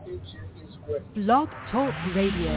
Blog Talk Radio.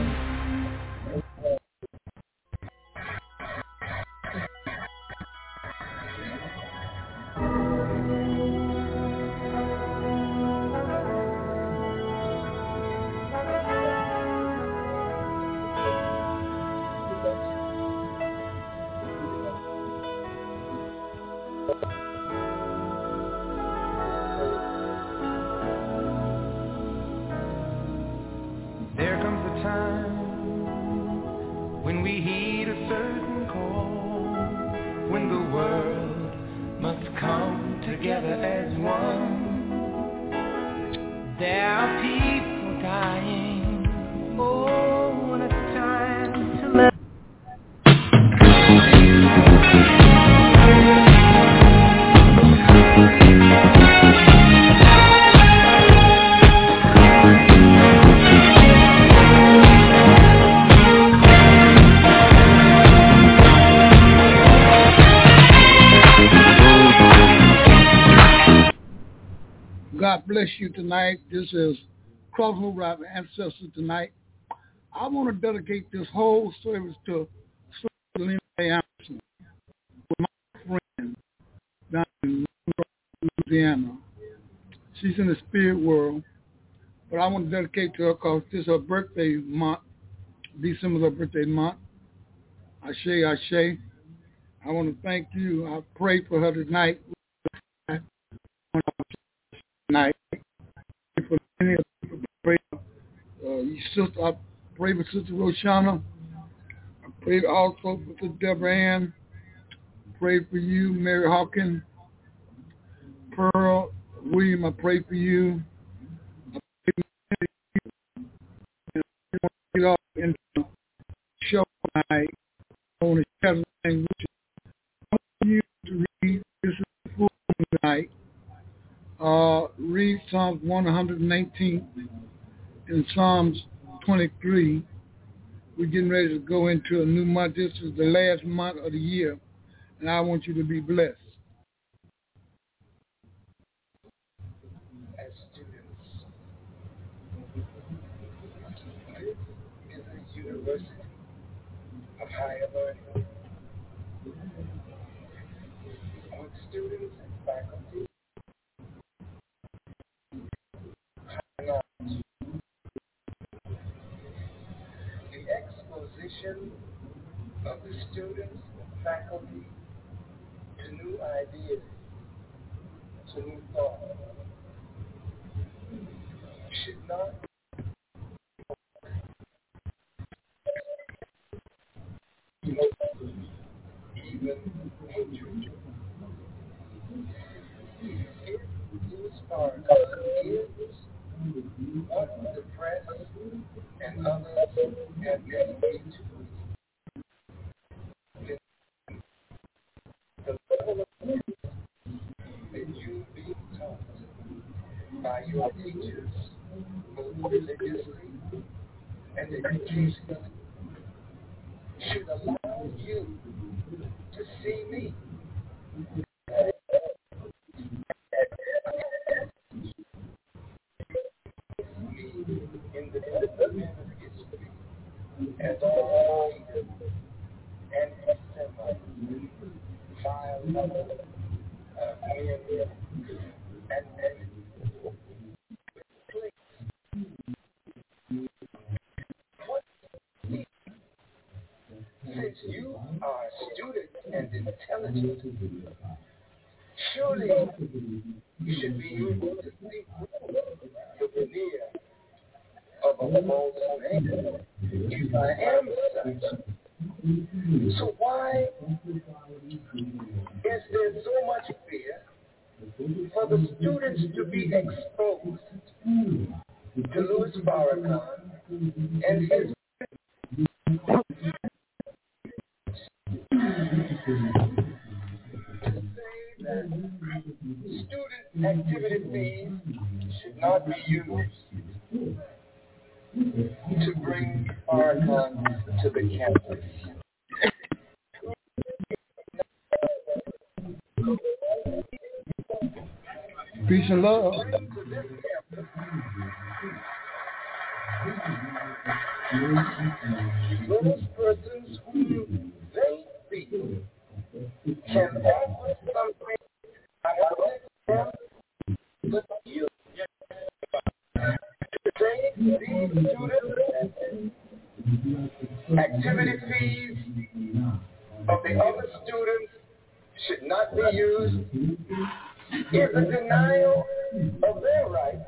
God bless you tonight. This is Crossover Our Ancestors tonight. I want to dedicate this whole service to Sister Lena Anderson, my friend down in Louisiana. She's in the spirit world, but I want to dedicate to her because this is her birthday month. December's her birthday month. Ashe, Ashe. I want to thank you. I pray for her tonight. Tonight. For many people, pray. Sister, I pray for Sister Roshana. I pray also for Sister Deborah Ann. Pray for you, Mary Hawkins. Pearl William, I pray for you. I pray for you. And I want to get off into the show tonight. I want to share something with you. I want you to read. This is the full tonight. Read Psalms 119 and Psalms 23. We're getting ready to go into a new month. This is the last month of the year, and I want you to be blessed. As students, this is a university of higher learning, with students and faculty the exposition of the students and faculty to new ideas, to new thought, should not even hatred. If Louis Farrakhan is what the press and others have made me to believe, the level of that you being taught by your teachers, both religiously and educationally, should allow you to see me in the development of history as all and Semite, vile men and women. Since you are student and intelligent, surely you should be able to see the veneer of a false man, if I am such. So why is there so much fear for the students to be exposed to Louis Farrakhan and his student activity fees should not be used to bring Farrakhan to the campus. Peace and love. those persons whom they feel can offer something them but you. Say these students activity fees of the other students should not be used is a denial of their rights.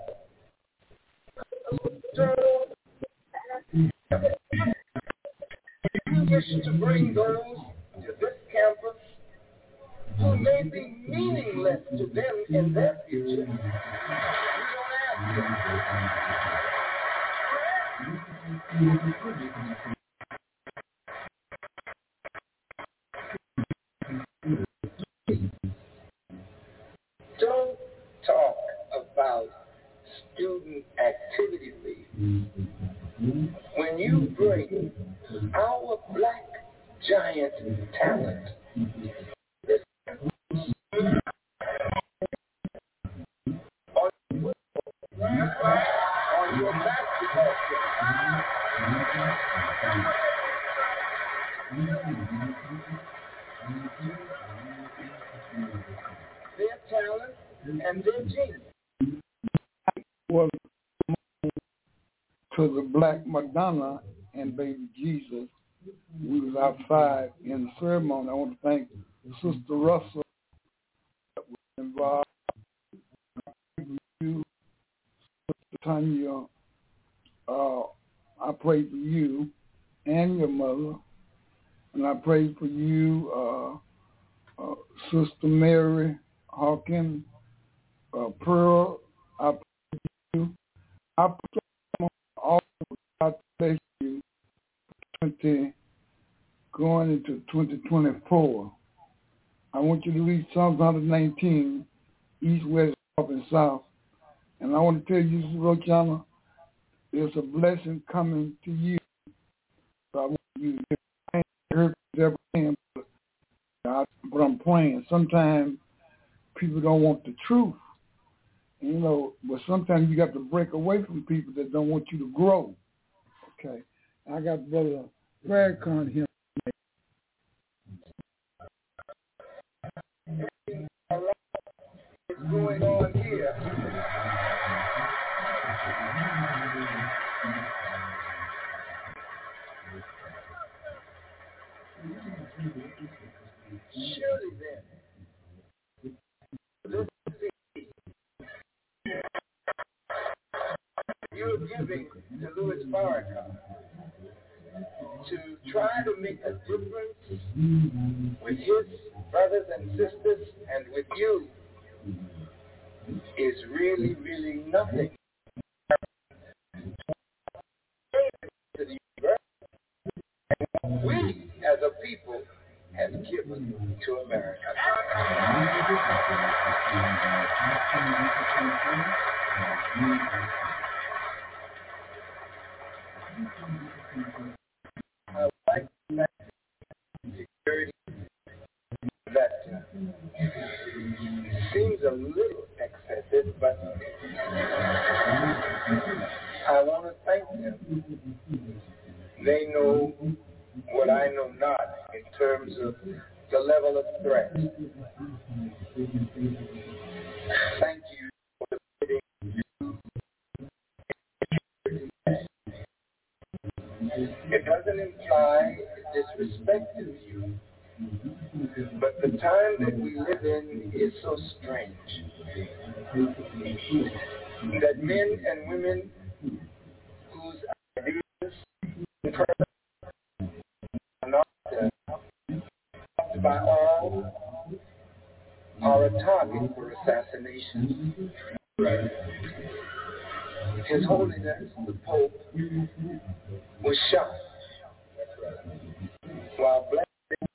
You wish to bring those to this campus who may be meaningless to them in their future. You don't ask them. Don't talk about student activity leave when you bring our black giant talent on your basketball their talent and their genius. Was to the Black Madonna and Baby Jesus. We was outside in the ceremony. I want to thank Sister Russell that was involved. You, Sister Tanya, I pray for you and your mother, and I pray for you, Sister Mary Hawkins, Pearl. I pray for you. I pray for all God bless you going into 2024. I want you to read Psalms 119, East, West, North, and South. And I want to tell you, Rochana, there's a blessing coming to you. So I want you to hear everything, but I'm praying. Sometimes people don't want the truth, you know, but sometimes you got to break away from people that don't want you to grow. Okay. I got Brother Farrakhan here. What's going on here? Surely then, you're giving to Louis Farrakhan to try to make a difference with his brothers and sisters and with you is really, really nothing. To the and we, as a people, have given to America. I like that security that seems a little excessive, but I want to thank them. They know what I know not in terms of the level of threat. Thank you for giving it doesn't imply disrespect to you, but the time that we live in is so strange that men and women whose ideas are not loved by all are a target for assassination. His Holiness, the Pope, was shot while black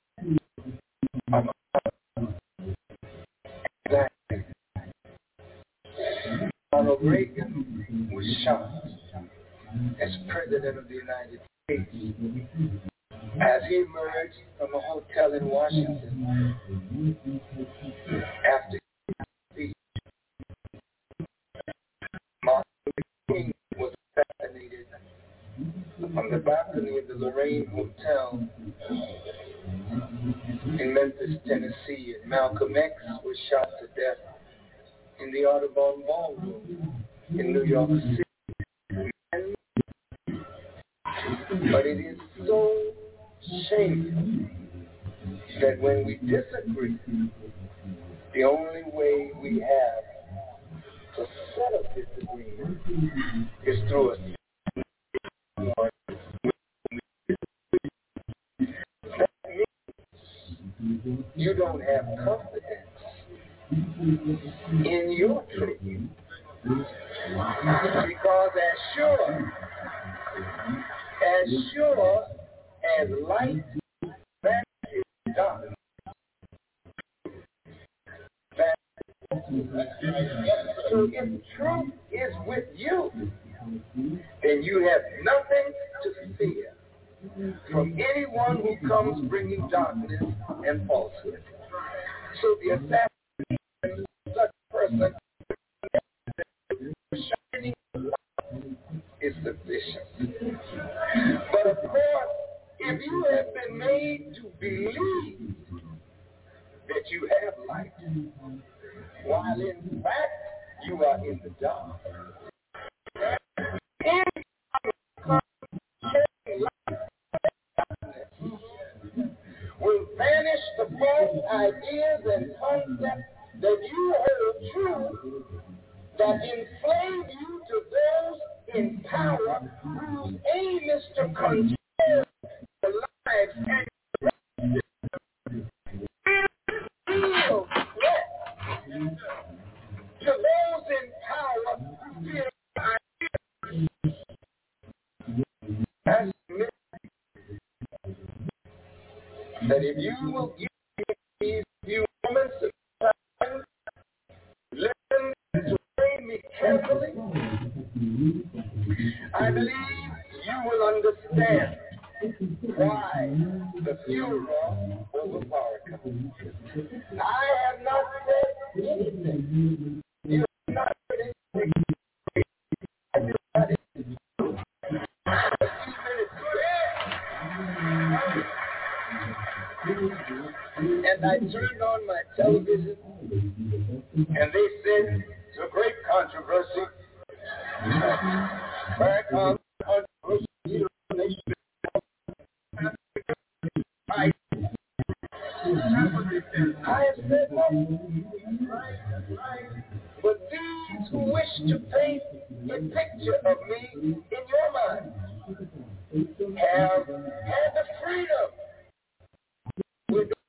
Ronald Reagan was shot as President of the United States as he emerged from a hotel in Washington after his speech. Martin Luther King was assassinated on the balcony of the Lorraine Hotel in Memphis, Tennessee, and Malcolm X was shot to death in the Audubon Ballroom in New York City. But it is so shameful that when we disagree, the only way we have to settle disagreement is through a that means you don't have confidence in your truth. Because as sure as light vanishes darkness, so if truth is with you, then you have nothing to fear from anyone who comes bringing darkness and falsehood. So the assassination of such a person shining light is sufficient. But of course, if you have been made to believe that you have light, while in fact you are in the dark, will banish the false ideas and concepts that you hold true, that enslave you to those in power whose aim is to control the lives and real threat to those in power who feel that if you will give these few moments of time, listen to me carefully, I believe you will understand why the funeral overpowered him. I have not said anything. You have not said anything. I just got it. A few minutes ago. And I turned on my television, and they said it's a great controversy. Very controversy. I have said nothing. But these who wish to paint a picture of me in your mind have had the freedom with the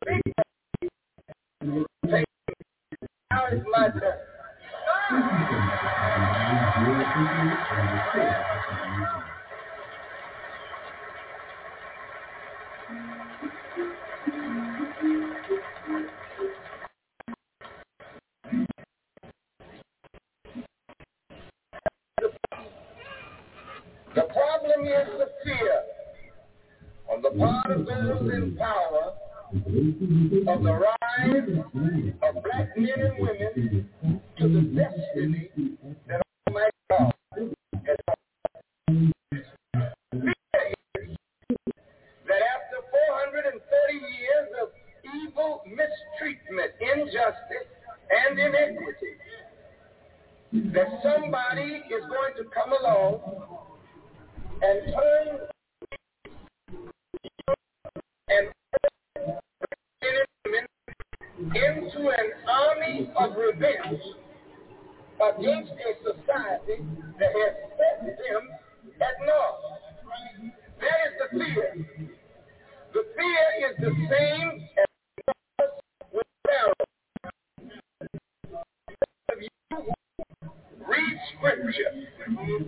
big now is my turn. The problem is the fear on the part of those in power of the rise of black men and women to the destiny that Almighty God has offered. Fear is that after 430 years of evil mistreatment, injustice, and inequity, that somebody is going to come along and turn and into an army of revenge against a society that has set them at naught. That is the fear. The fear is the same as was with Pharaoh. If you read scripture,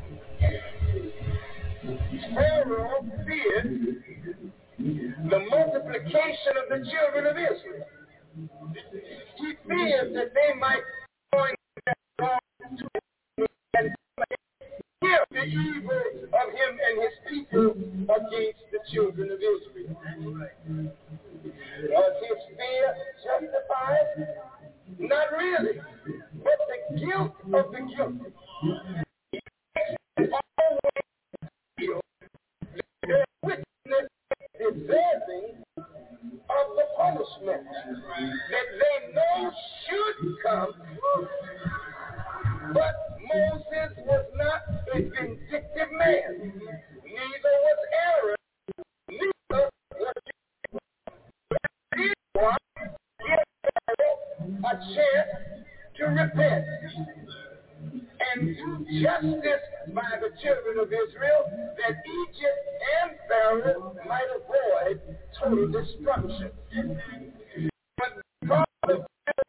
Pharaoh feared the multiplication of the children of Israel. He feared that they might join and kill the evil of him and his people against the children of Israel. Was his fear justified? Not really. But the guilt of the guilty always feel that they know should come. But Moses was not a vindictive man. Neither was Aaron. Neither was anyone a chance to repent and do justice by the children of Israel, that Egypt and Pharaoh might avoid total destruction. But God of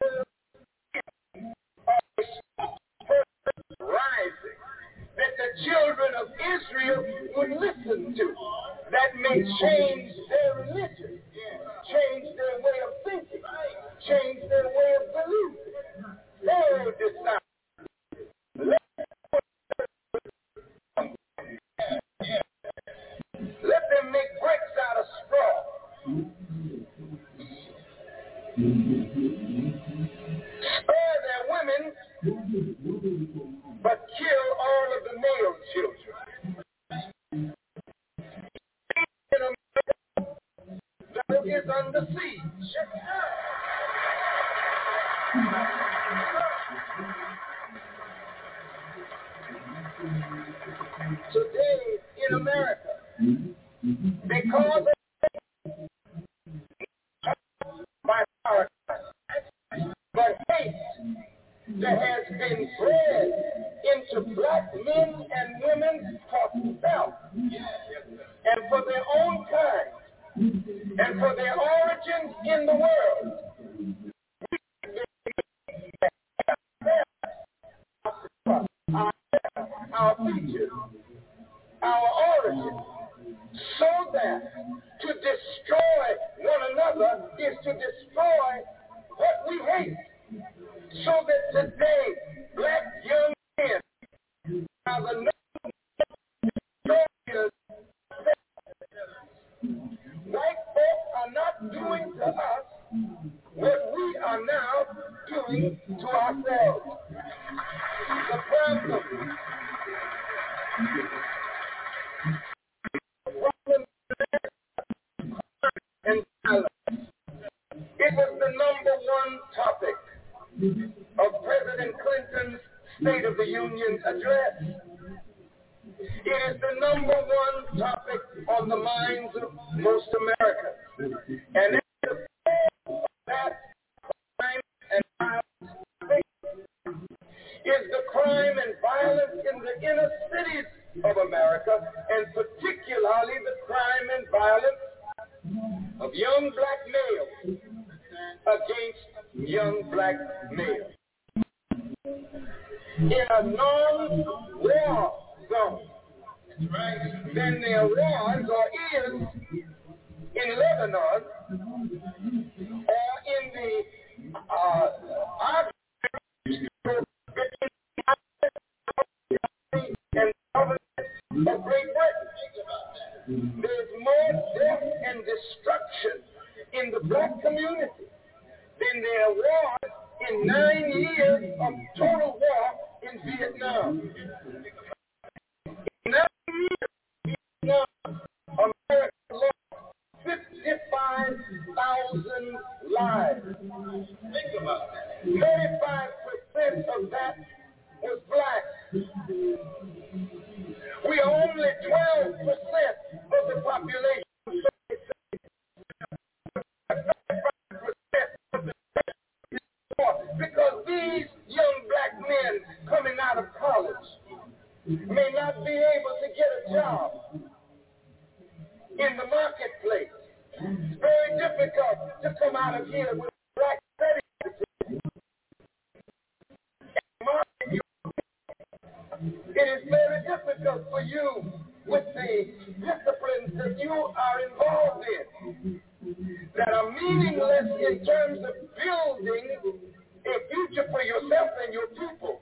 rising that the children of Israel would listen to, that may change their religion, change their way of thinking, change their way of believing. Pharaoh decided. Let them make bricks out of straw. Spare their women, but kill all of the male children. In America, that is under siege. Today in America, because by power, but hate that has been bred into black men and women for self and for their own kind and for their origins in the world. Our features, our origin, so that to destroy one another is to destroy what we hate. So that today, black young men are the destroyers. White folks are not doing to us what we are now doing to ourselves. The problem and violence. It was the number one topic of President Clinton's State of the Union address. It is the number one topic on the minds of most Americans. And it is that crime and violence is the crime and violence in the inner cities of America, and particularly the crime and violence of young black males against young black males. In a non-war zone, then there was or is in Lebanon or in the of Great Britain. There's more death and destruction in the black community than there was in 9 years of total war in Vietnam. In 9 years of Vietnam, America lost 55,000 lives. Think about that. 35% of that was black. We are only 12% of the population. 35% because these young black men coming out of college may not be able to get a job in the marketplace. It's very difficult to come out of here with black certificate. It is very difficult for you with the disciplines that you are involved in that are meaningless in terms of building a future for yourself and your people.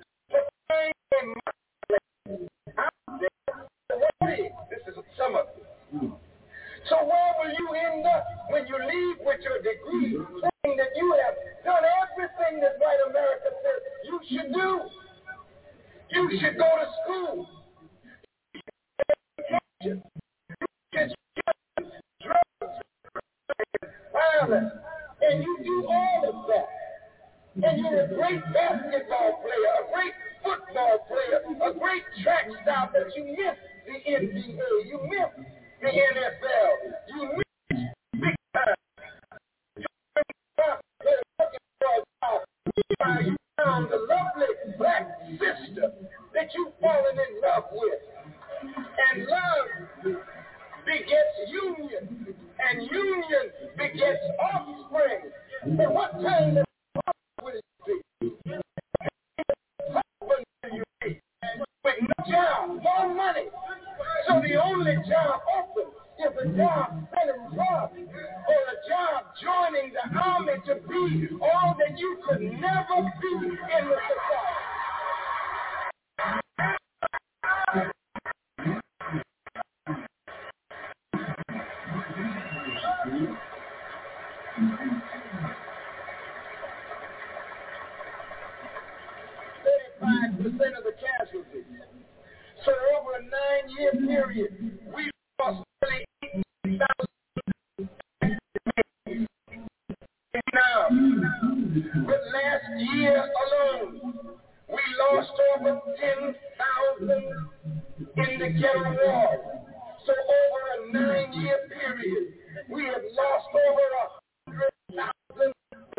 This is some of it. So where will you end up when you leave with your degree, saying that you have done everything that white America says you should do? You should go to school. You should drugs, violence, and you do And you're a great basketball player, a great football player, a great track star, but you miss the NBA, you miss the NFL, you miss big time. You found the lovely black sister that you've fallen in love with. And love begets union, and union begets offspring. But what kind of husband will you be? Husband will you be? With no job, no money. So the only job open is a job selling drugs, or a job joining the army to be all that you could never be in the society. Percent of the casualties. So over a 9-year period, we lost nearly 8,000 now. But last year alone, we lost over 10,000 in the ghetto war. So over a 9-year period, we have lost over 100,000.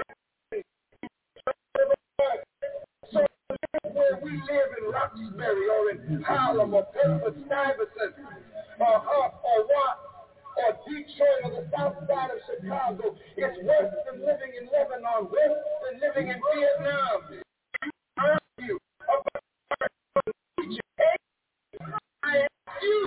So where we live in Roxbury or in Harlem or Bedford-Stuyvesant or Huff or Watt or Detroit or the south side of Chicago, it's worse than living in Lebanon, worse than living in Vietnam. I ask you about I ask you.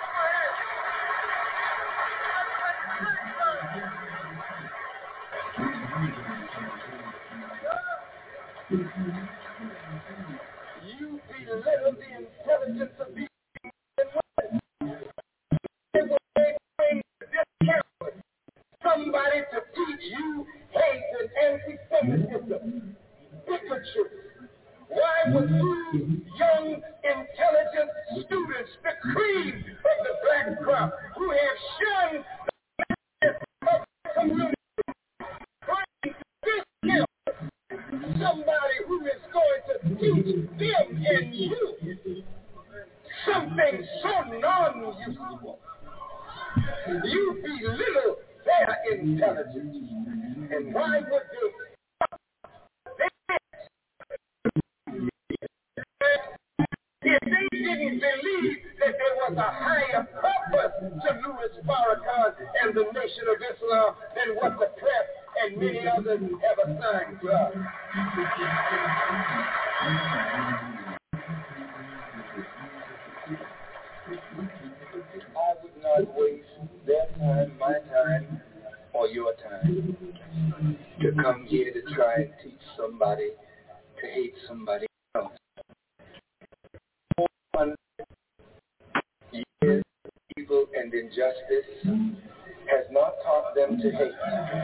You belittle the intelligence of these women. It will bring discount somebody to teach you hate and anti-Semitism, bigotry. Why would you, young, intelligent students, the cream of the black crop, who have shunned the of the community, bring discount somebody who is going to teach them and you something so non-useful? You belittle their intelligence. And why would they? If they didn't believe that there was a higher purpose to Louis Farrakhan and the Nation of Islam than what the press and many others have assigned to us. I would not waste their time, my time, or your time to come here to try and teach somebody to hate somebody else. 400 years of evil and injustice has not taught them to hate.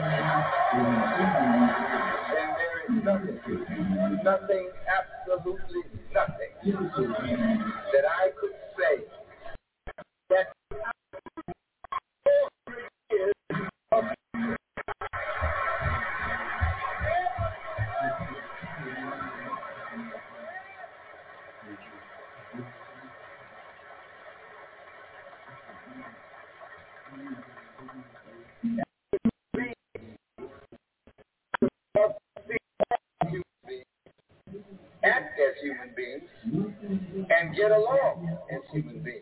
And there is nothing, absolutely nothing that I could say that 400 years of act as human beings and get along as human beings.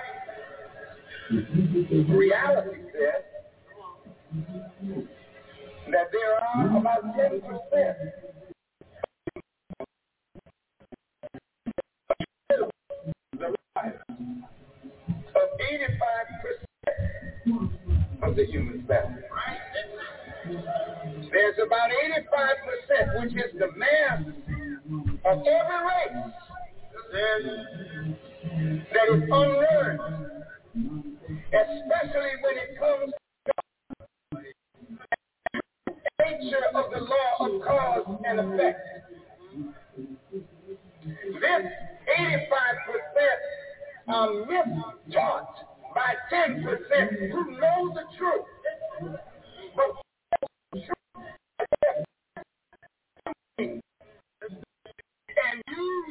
Reality says that there are about 10% of 85% of the human family. There's about 85%, which is the mass of every race that is unlearned, especially when it comes to the nature of the law of cause and effect. This 85% are mistaught by 10% who know the truth. But the truth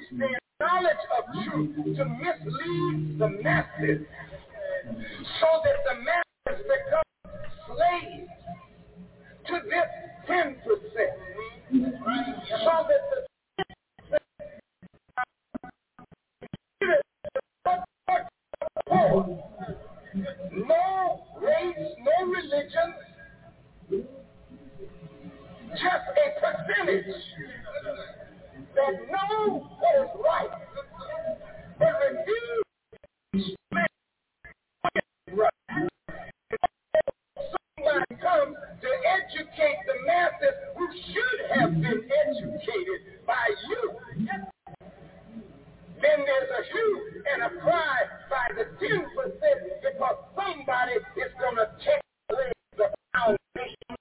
their knowledge of truth to mislead the masses so that the masses become slaves to this 10%. So that the 10% no race, no religion, just a percentage that know what is right, but refuse right. Somebody comes to educate the masses who should have been educated by you. Then there's a hue and a cry by the 10% because somebody is going to take away the foundation.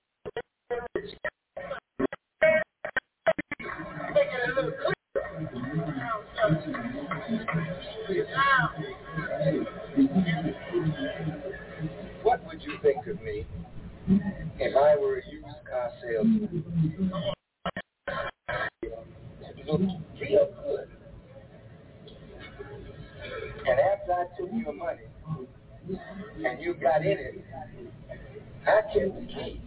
Make it a little clearer. What would you think of me if I were a used car salesman? It looked real good. And after I took your money and you got in it, I kept the key.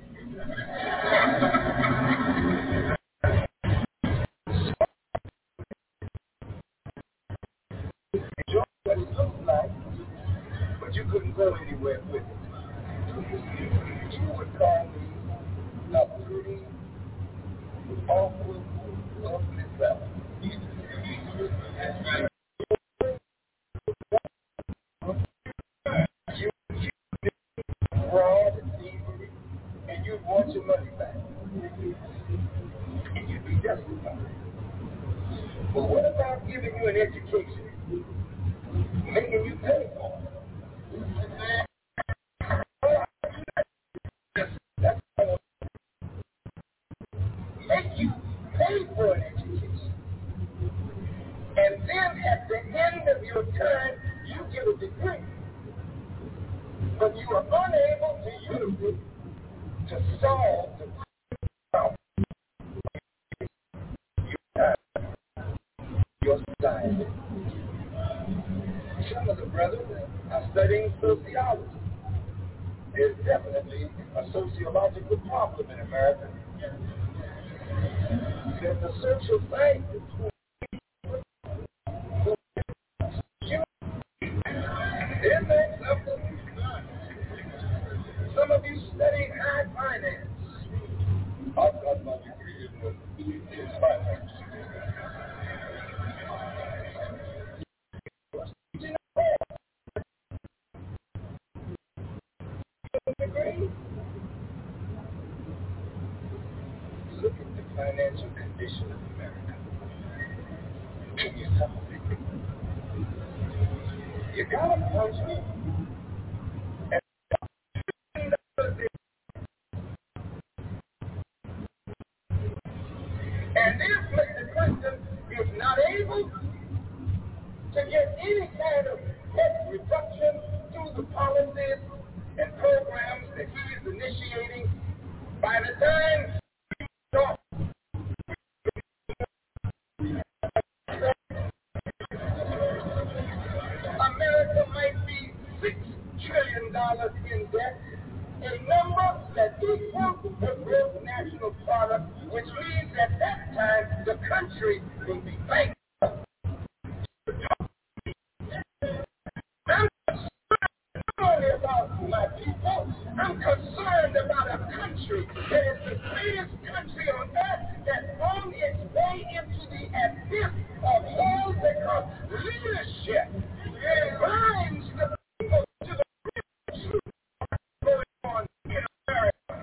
Enjoy what it looked like, but you couldn't go anywhere with it. You would call me a pretty, awkward, ugly fella. Fraud and thievery, and you'd want your money back. And you'd be justified. But what about giving you an education? Making you pay for it? Make you pay for an education. And then at the end of your term, you get a degree. But you are unable to use it to solve the problem you have your society. Some of the brothers are studying sociology. There's definitely a sociological problem in America. There's a social scientist who isn't that something? Some of you study high finance. I've got my degree in finance. Look at the financial condition of America. Can you solve it? You got a country. And if Mr. Clinton is not able to get any kind of debt reduction through the policies and programs that he is initiating, by the time America might be $6 trillion in debt, a number that equals the gross national product, which means at that time the country will be bankrupt. I'm concerned not only about my people, I'm concerned about a country that is the greatest country on earth that's on its way into the abyss of hell because leadership binds the people to the real truth going on in America.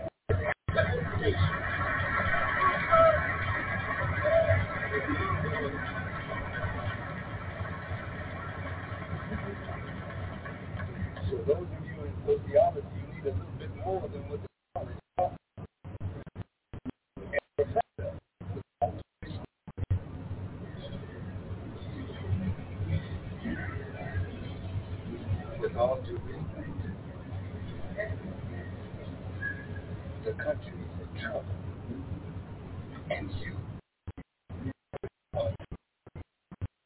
So those of you in sociology, you need a little bit more than what the college taught. With all due respect, the country is in trouble, and you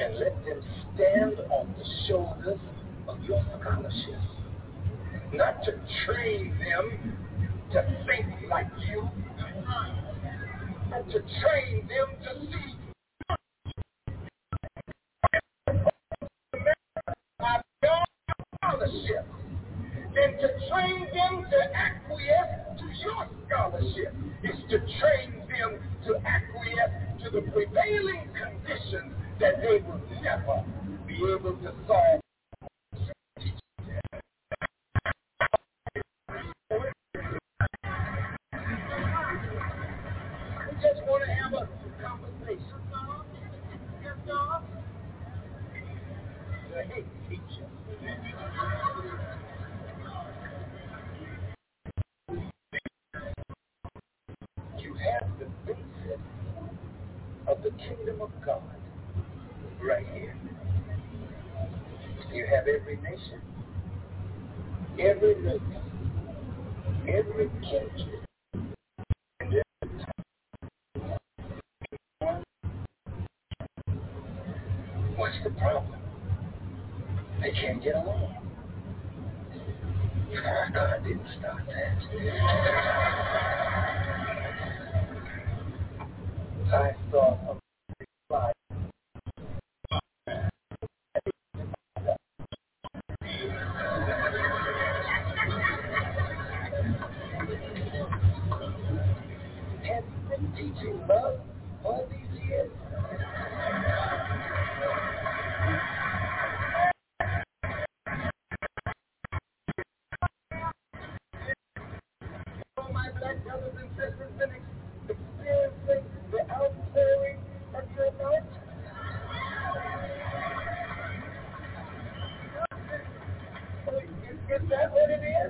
and let them stand on the shoulders of your scholarship. Not to train them to think like you, but to train them to see your scholarship, and to train them to acquiesce to your scholarship is to train them to acquiesce to the prevailing conditions that they will never be able to solve. We just want to have a conversation. The hate teacher. You have the basis of the kingdom of God right here. You have every nation, every race, every kindred, and every tongue. What's the problem? They can't get along. God didn't start that. I saw a slide. Have you been teaching love all these years? All my black brothers and sisters been experiencing the outpouring of your love? Is that what it is?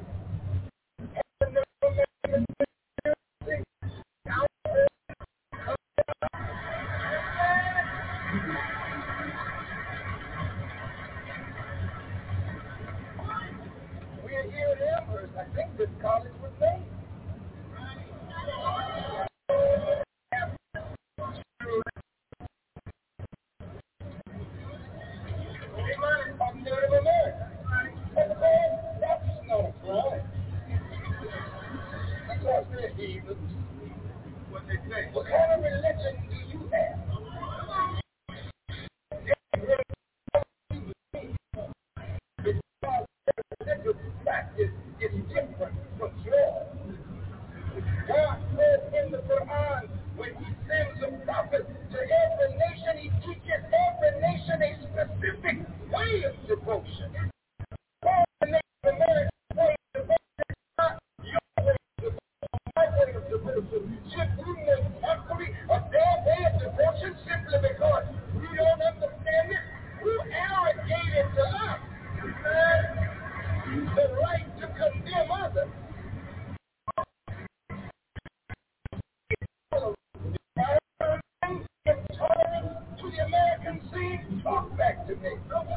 We're here at Amherst. I think this college was made. Of Native America. That's not a crime. Because they're heathens. What they say? What kind of religion do you have? Because their religious practice is different from yours. God says in the Quran, when he sends a prophet to every nation, he teaches every nation a specific way of devotion. All the Native American way of devotion is not your way of devotion, my way of devotion. Should we make mockery of their way of devotion simply because we don't understand it? Who arrogated to us the right to condemn others? Intolerance to the American scene, talk back to me.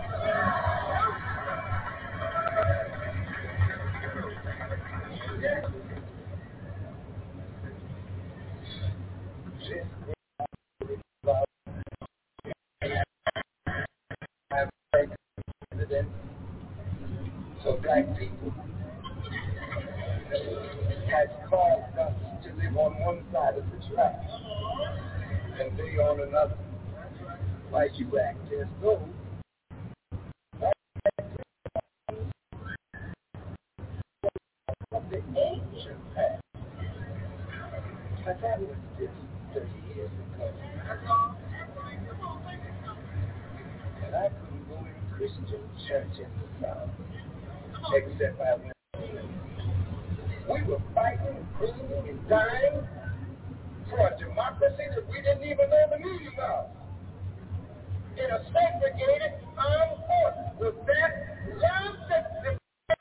So black people has caused us to live on one side of the track and they on another. Why you act as though of the ancient past. But that was just 30 years ago. And I couldn't go in a Christian church in the South, except I went. We were fighting, bleeding, and dying for a democracy that we didn't even know the meaning of. In a segregated armed force. Was that love that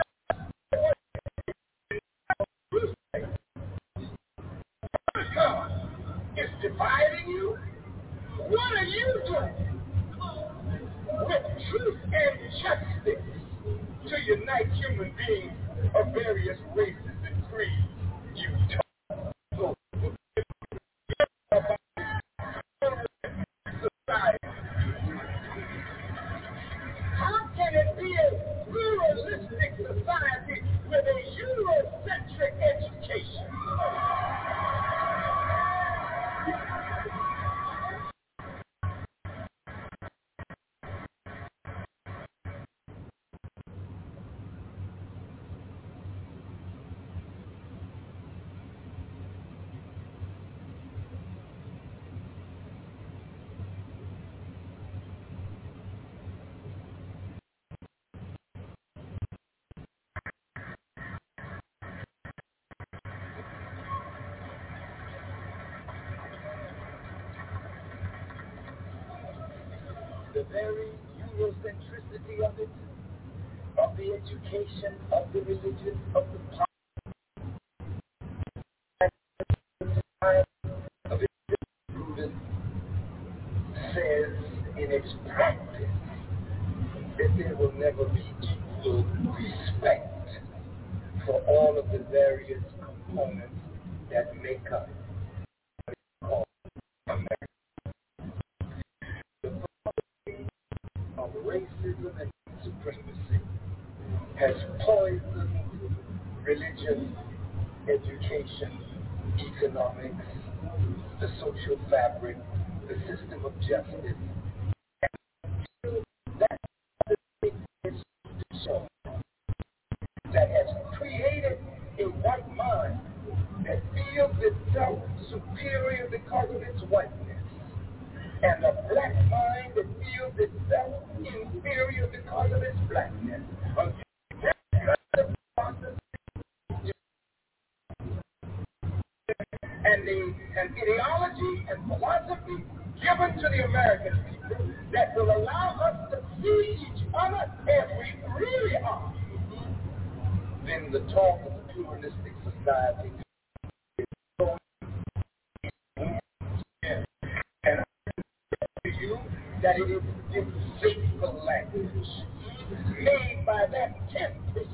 God is dividing you? What are you doing with truth and justice to unite human beings of various races and creeds? You talk about society. the very Eurocentricity of it, of the education, of the religion, of the of its proven, says in its practice that there will never be equal respect for all of the various components that make up what is called America. The policy of racism and supremacy has poisoned religion, education, economics, the social fabric, the system of justice. That has created a white mind that feels itself superior because of its whiteness, and a black mind that feels itself inferior because of its blackness. And an ideology and philosophy given to the American people that will allow us to see each other as we really are, then the talk of a pluralistic society is going. And I say to you that it is deceitful language made by that 10%.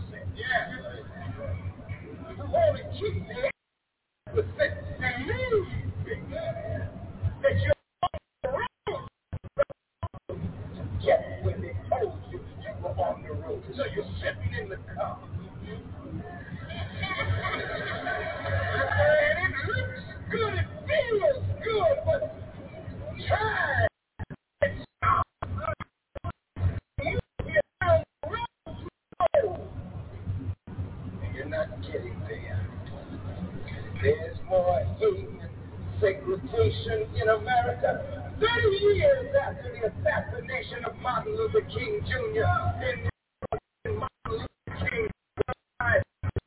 Who only keep the 8% believing that you're on the road. Just when they told you you were on the road. So you're sitting in the car. And it looks good, it feels good, but try and stop. You get down the road. And you're not getting there. There's more hate and segregation in America 30 years after the assassination of Martin Luther King Jr. and Martin Luther King died.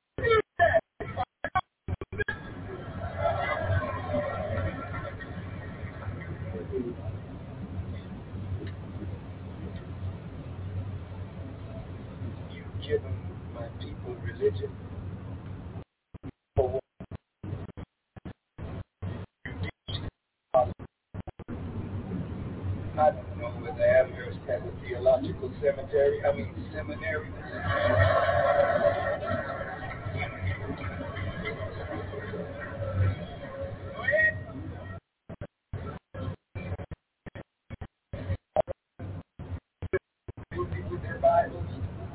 You've given my people religion. I don't know whether Amherst has a theological seminary. Go ahead. With their Bibles.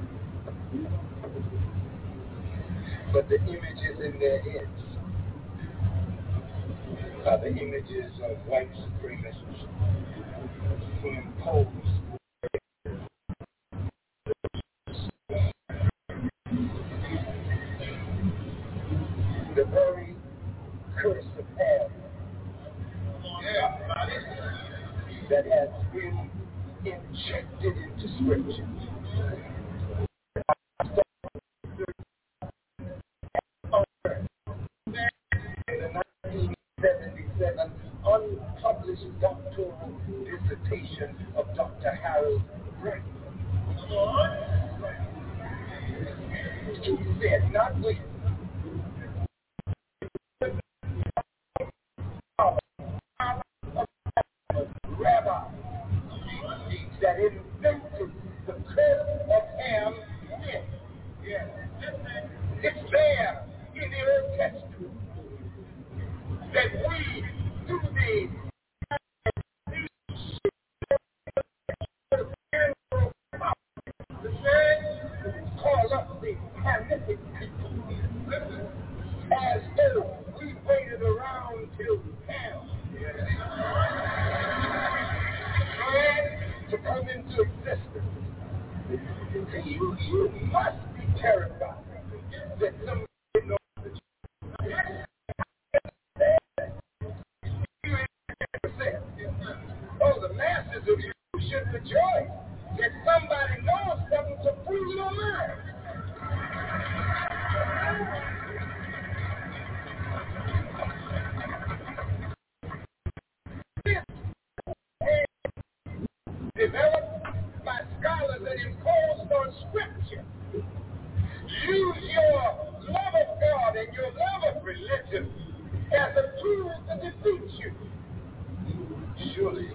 But the images in their heads are the images of white supremacists who impose the very curse of hell that has been injected into Scripture. In the 1977 unpublished doctoral dissertation of Dr. Harold Brent, he said, not we, rabbi that invented the curse of Ham. Yes. It's there in the Old Testament that we, through the call us the Hamitic people, as though we waited around till Ham to come into existence. You must be terrified that somebody knows that oh, the masses of you should rejoice that somebody knows something to prove your mind. Develop imposed on Scripture. Use your love of God and your love of religion as a tool to defeat you. Surely,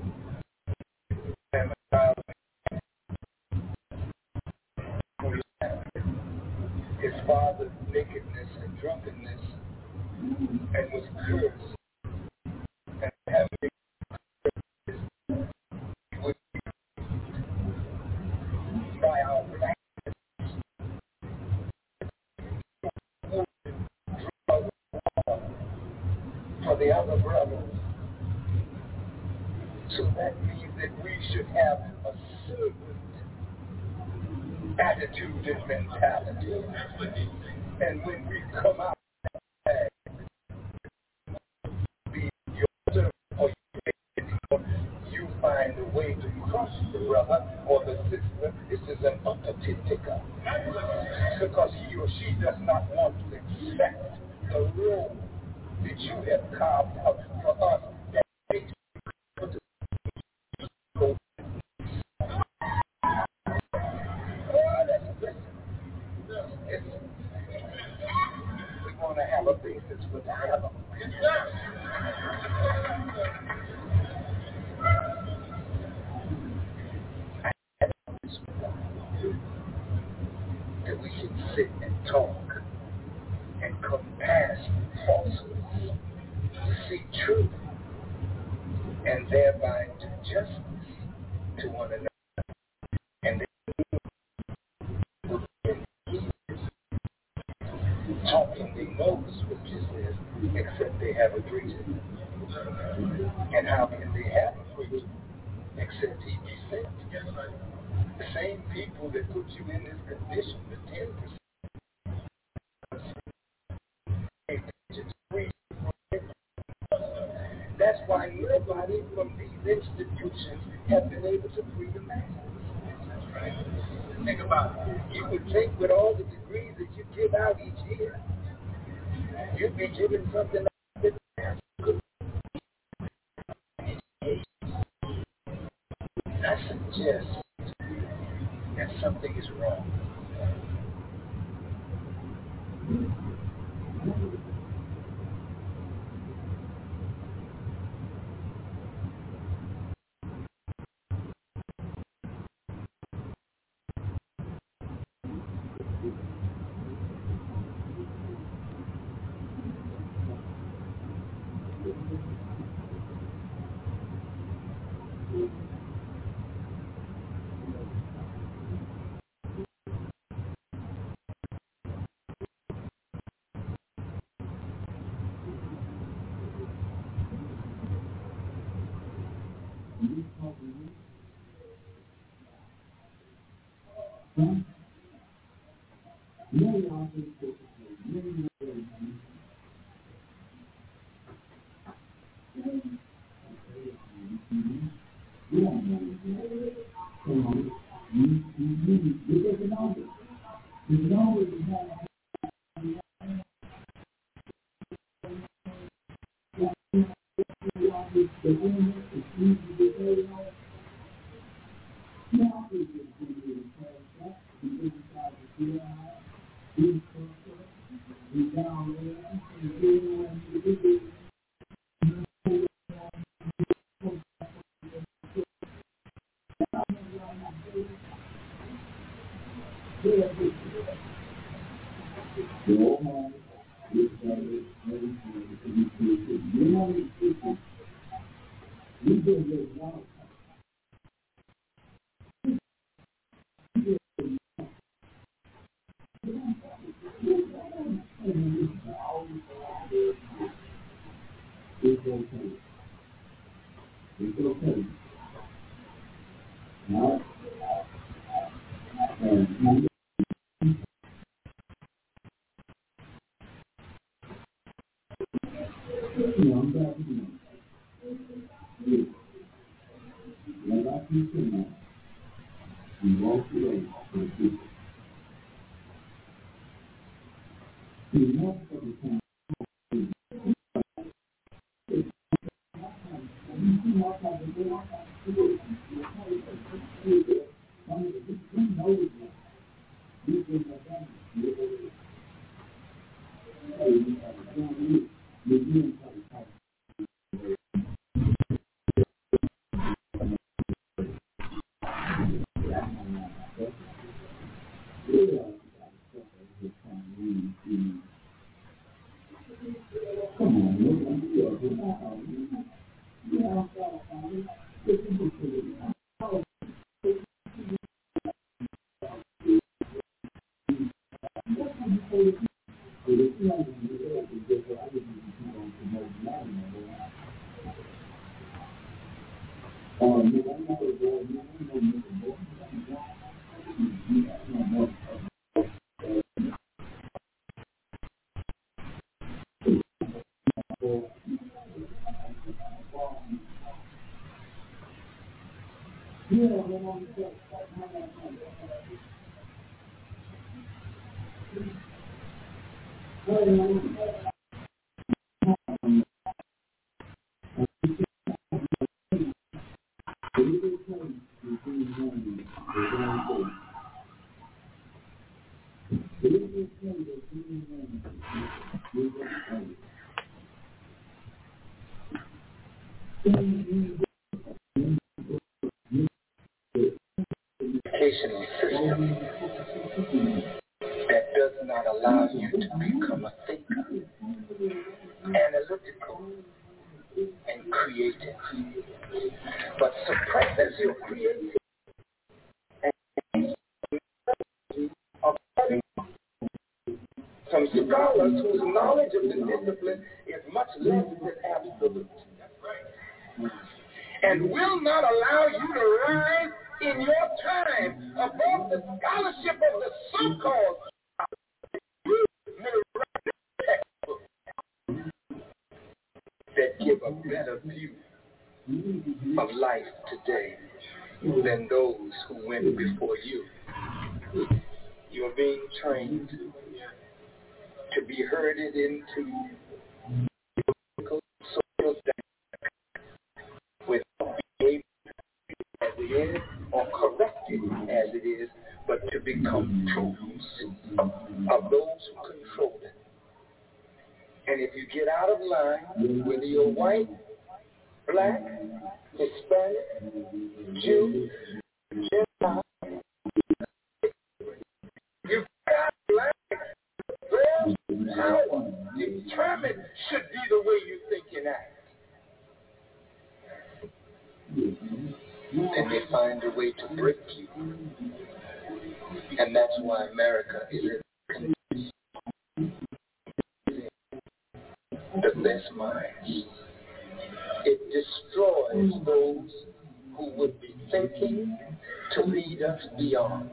his father's nakedness and drunkenness, and was cursed, and having would by our practice for the other brothers. So that means that we should have a servant attitude and mentality. And when we come out, be your servant or you find a way to crush the brother or the sister. This is an autotitica. Because he or she does not want to accept the role that you have carved out for us. That makes we want to have a basis for dialogue. That we should sit and talk and come past falsehoods to see truth and thereby do justice to one another. And they talking, they know the scripture says, except they have a preacher. And how can they have a preacher except he be sent? The same people that put you in this condition, the 10%. That's why nobody from these institutions have been able to free the masses. Think about it. You would think with all the degrees that you give out each year, you'd be giving something that I suggest that something is wrong. Educational system that does not allow you to become a thinker, analytical, and creative, but suppresses your creativity from scholars whose knowledge of the discipline is much less than absolute, and will not allow you to rise in your time above the scholarship of the so-called that give a better view of life today than those who went before you. You are being trained to be herded into social without being able as it is or corrected as it is, but to become troops of those who control it. And if you get out of line, whether you're white, black, Hispanic, Jew, Gentile, you get out of line, there's power determined should be the way you think and act. And they find a way to break you. And that's why America is the best minds. It destroys those who would be thinking to lead us beyond.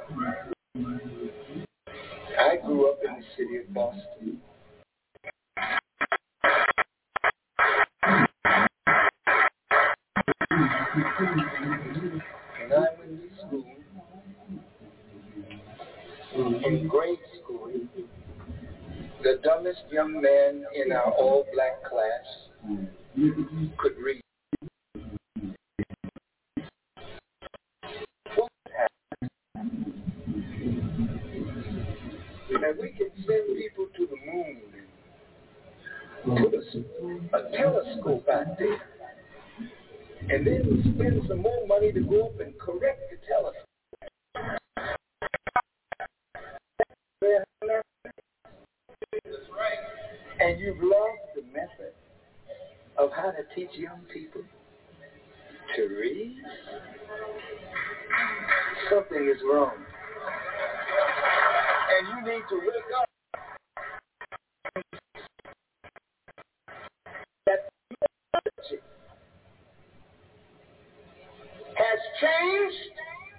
I grew up in the city of Boston. And I went to school. In grade school, the dumbest young man in our all-black class could read. What happened? And we can send people to the moon and put a telescope out there. And then we spend some more money to go up and correct the telescope. That's right. And you've lost the method of how to teach young people to read. Something is wrong. And you need to wake up. That technology has changed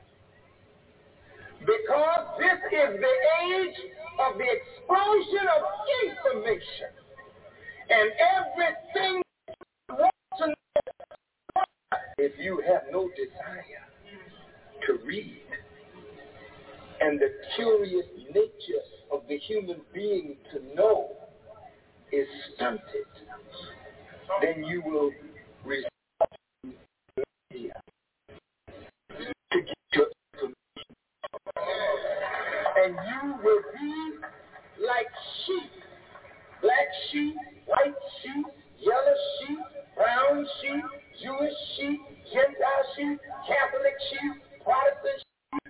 because this is the age of the explosion of information. And everything you want to know, if you have no desire to read, and the curious nature of the human being to know is stunted, then you will resort to media to get your information. And you will be like sheep. Black sheep, white sheep, yellow sheep, brown sheep, Jewish sheep, Gentile sheep, Catholic sheep, Protestant sheep.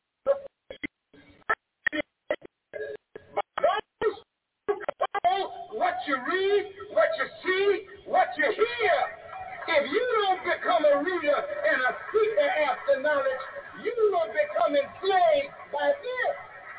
What you read, what you see, what you hear. If you don't become a reader and a seeker after knowledge, you will become enslaved by this.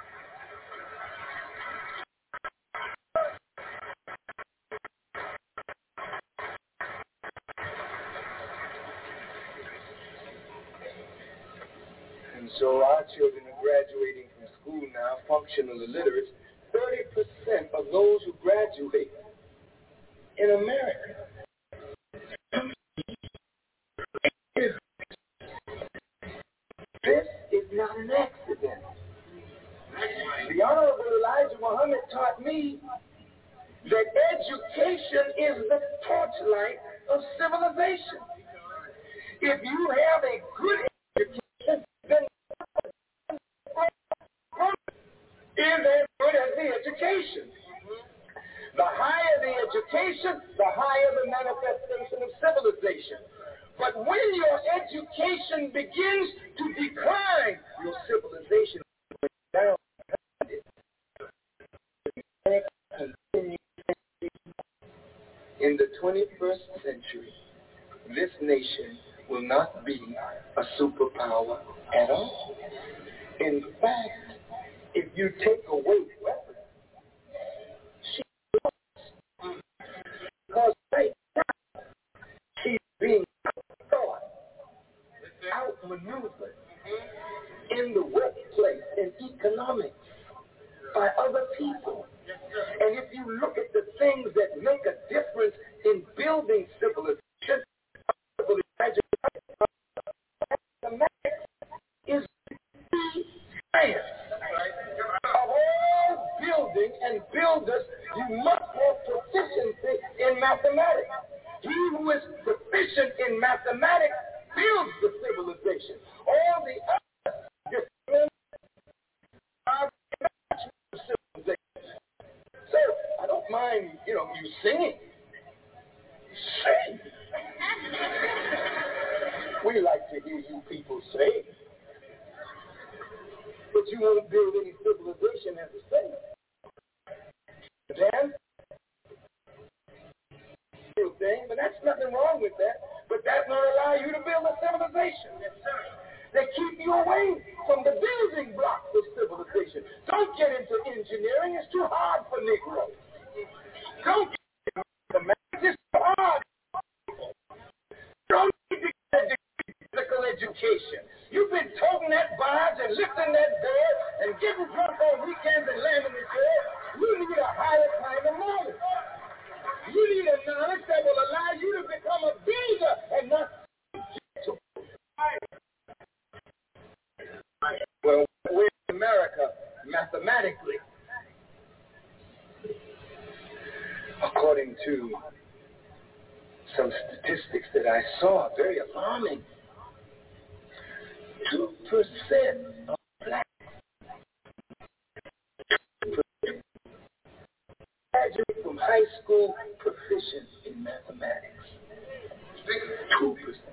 And so our children are graduating from school now, functional illiterates. 30% of those who graduate in America. Then not an accident. The Honorable Elijah Muhammad taught me that education is the torchlight of civilization. If you have a good education, then is as good as the education. The higher the education, the higher the manifestation of civilization. But when your education begins to decline, your civilization goes down. In the 21st century, this nation will not be a superpower at all. In fact, if you take away weapons, she lost. Because right now, she's being thought, outmaneuvered in the workplace, in economics, by other people. And if you look at the things that make a difference in building civilization, is science. Of all building and builders, you must have proficiency in mathematics. He who is proficient in mathematics builds the civilization. All the other disciplines are natural civilization. So I don't mind, you singing. Sing. We like to hear you people sing. But you won't build any civilization as a singer. Dance, but that's nothing wrong with that. But that won't allow you to build a civilization. Yes, sir. They keep you away from the building blocks of civilization. Don't get into engineering. It's too hard for Negroes. Don't get into mathematics. It's too hard. Don't need to get a physical education. You've been toting that barge and lifting that bed and getting drunk on weekends and landing the bed. You need a higher kind of knowledge. You need a knowledge that will allow you to become a builder and not subject to. Well, we're in America mathematically. According to some statistics that I saw, very alarming, 2% of blacks graduate from high school proficient in mathematics. 2%.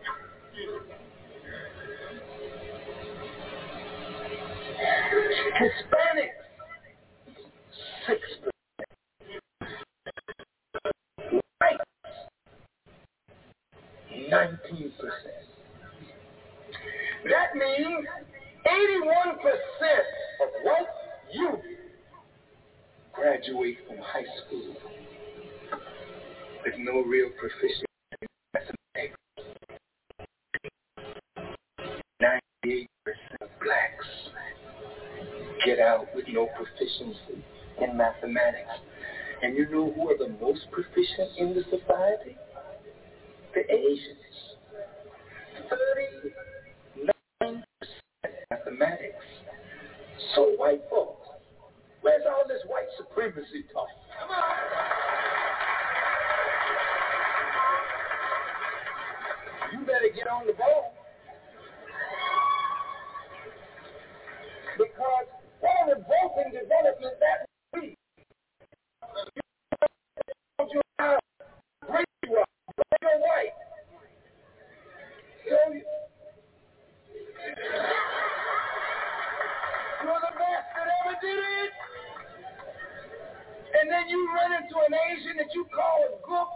Hispanics, 6%. Whites, 19%. That means 81% of white youth graduate from high school with no real proficiency in mathematics. 98% of blacks get out with no proficiency in mathematics. And you know who are the most proficient in the society? The Asians. 39% mathematics. So white folks, where's all this white supremacy talk? Come on. You better get on the ball. Because what a revolting development that would be. You are great you are, black or white. So you're the best that ever did it. And then you run into an Asian that you call a gook.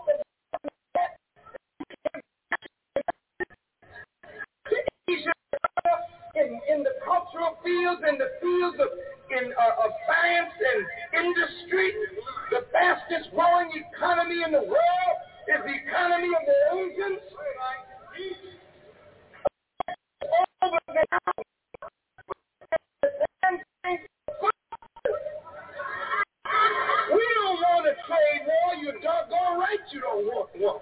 The Asian in the cultural fields, in the fields of science and industry, the fastest growing economy in the world is the economy of the Asians. Over now, we don't want a trade war. You're doggone right you don't want one.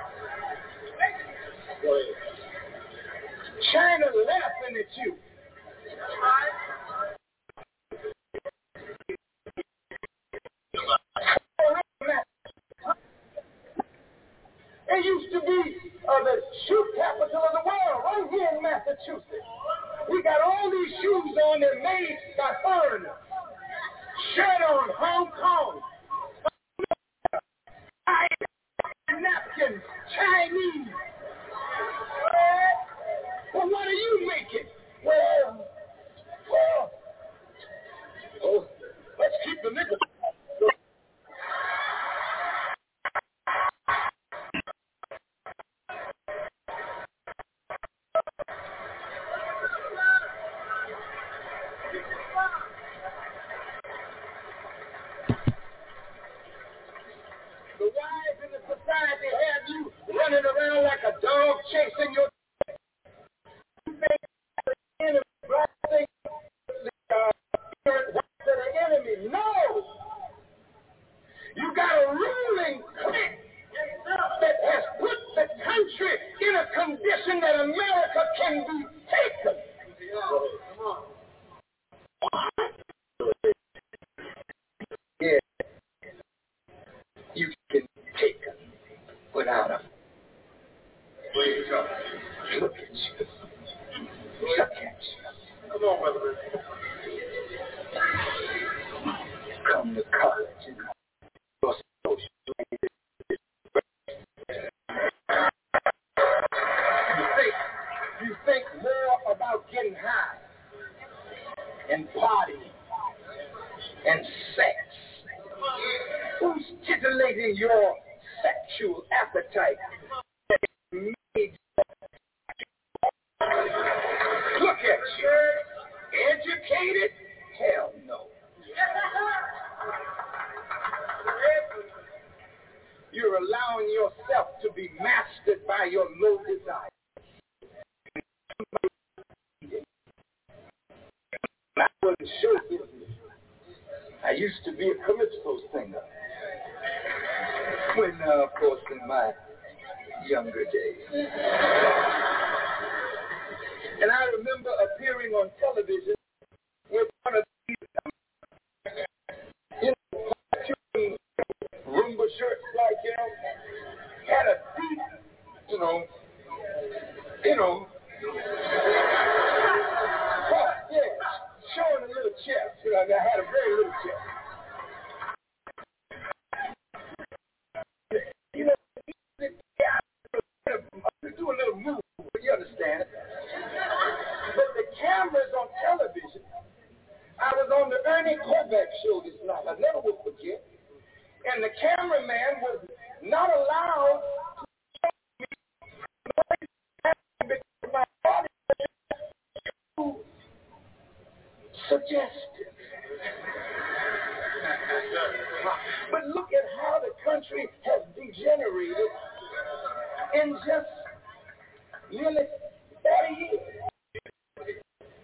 China laughing at you. We got all these shoes on that made by foreigners. Shirt on, Hong Kong. Napkins, Chinese. Well, what are you making? Well, let's keep the nickel. The wives in the society have you running around like a dog chasing your you think the enemy blessing the enemy. No! You got a ruling clique that has put the country in a condition that America can be taken. Yeah. You can take them without them. Look at you. Look at you. Come on, brother. Come to college and your social you think more about getting high and partying and sex. Who's titillating your sexual appetite? Look at you. Educated? Hell no. You're allowing yourself to be mastered by your low desire. I wasn't show business. I used to be a calypso singer. When, of course, in my younger days. And I remember appearing on television with one of these Roomba shirts, like, had a deep, showing a little chest. I had a very little chest. Do a little move, you understand it. But the cameras on television, I was on the Ernie Kovac show this night. I never will forget. And the cameraman was not allowed to show me because my body was too suggestive. But look at how the country has degenerated in just nearly 40 years.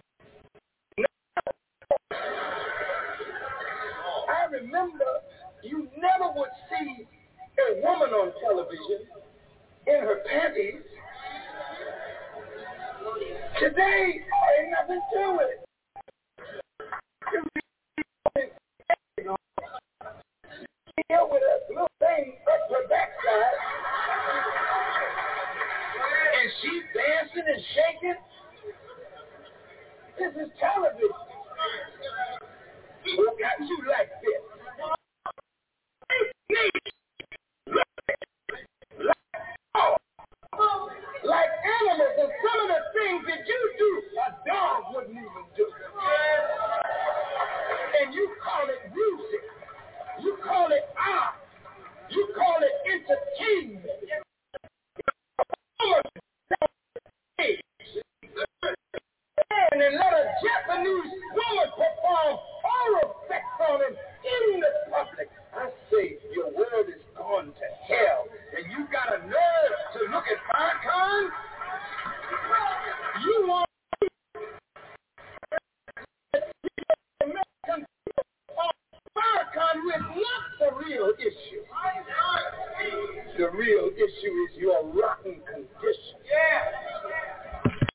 I remember you never would see a woman on television in her panties. Today, ain't nothing to it. Here with a little thing up her backside, and she's dancing and shaking. This is television. Who got you like this? Like animals, and some of the things that you do, a dog wouldn't even do. And you call it music. You call it art. You call it entertainment. And then let a Japanese woman perform oral sex on him in the public. I say your word is gone to hell. And you got a nerve to look at Farrakhan? You want American Farrakhan with not the real issue. The real issue is your rotten